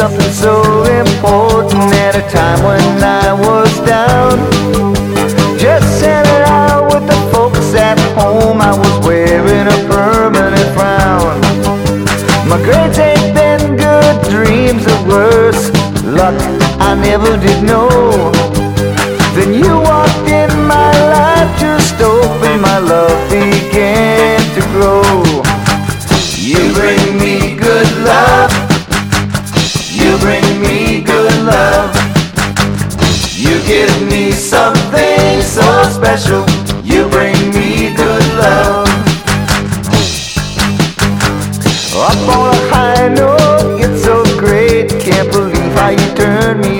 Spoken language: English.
something so important at a time when I was down. Just hanging out with the folks at home, I was wearing a permanent frown. My grades ain't been good, dreams are worse, luck I never did know. Then you walked in my life, just opened, my love began to grow. You bring me good love, you bring me good love. You give me something so special, you bring me good love. Up on a high note, it's so great, can't believe how you turn me